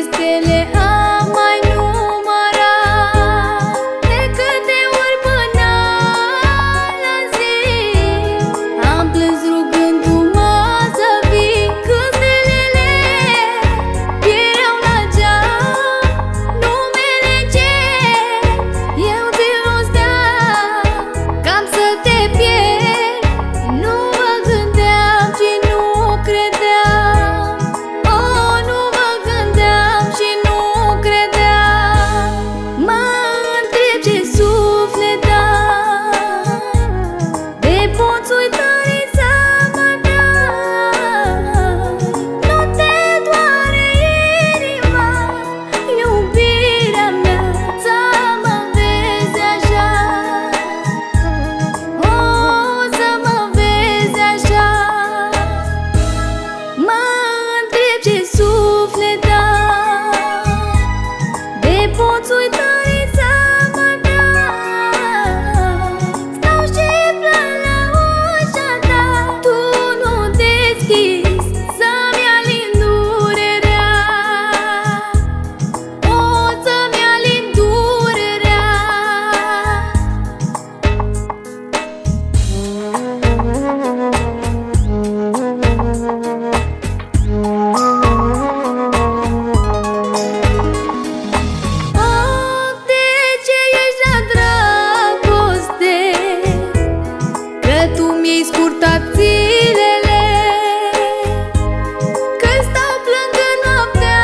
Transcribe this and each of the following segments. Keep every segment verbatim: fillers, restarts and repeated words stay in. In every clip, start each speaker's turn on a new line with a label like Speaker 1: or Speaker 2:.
Speaker 1: stele am mai numărat. De câte ori până la zi am plâns rugându-mă să vii, când stelele erau la geam. Numele ce eu ți rosteam, cam să te pierd, nu mă gândeam și nu credeam. Oh, nu mă gândeam și nu credeam. Mă întreb ce suflet ai, de poți uita din seama ta. Nu te doare inima, iubirea mea, să mă vezi așa. Oh, să mă vezi așa. Mă întreb ce suflet ai, de poți uita din seama ta. Stau și plâng la ușa ta, tu nu deschizi să-mi alin durerea. O, să-mi alin durerea. Oh, de ce ești la dragoste, că tu mi-ai scurtat zilele, că stau plângând noaptea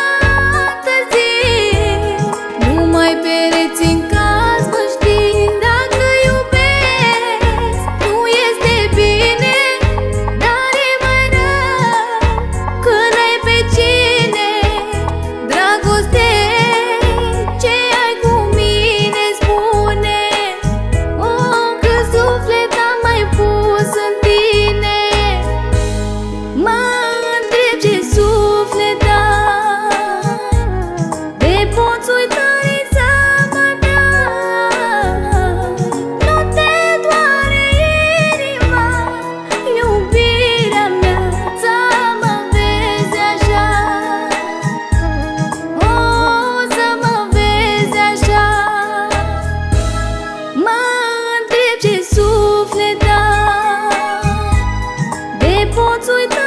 Speaker 1: târziu. Numai pereți în caz mă știi, dacă iubesc nu este bine, dar e mai rău când ai pe cine. Dragoste, ce ai cu mine, spune. Oh, cât suflet am mai pus în tine. Mă întreb ce suflet ai, de poți uita din seama ta. Nu te doare inima, iubirea mea, să mă vezi așa. Oh, să mă vezi așa. Mă întreb ce suflet ai, de poți uita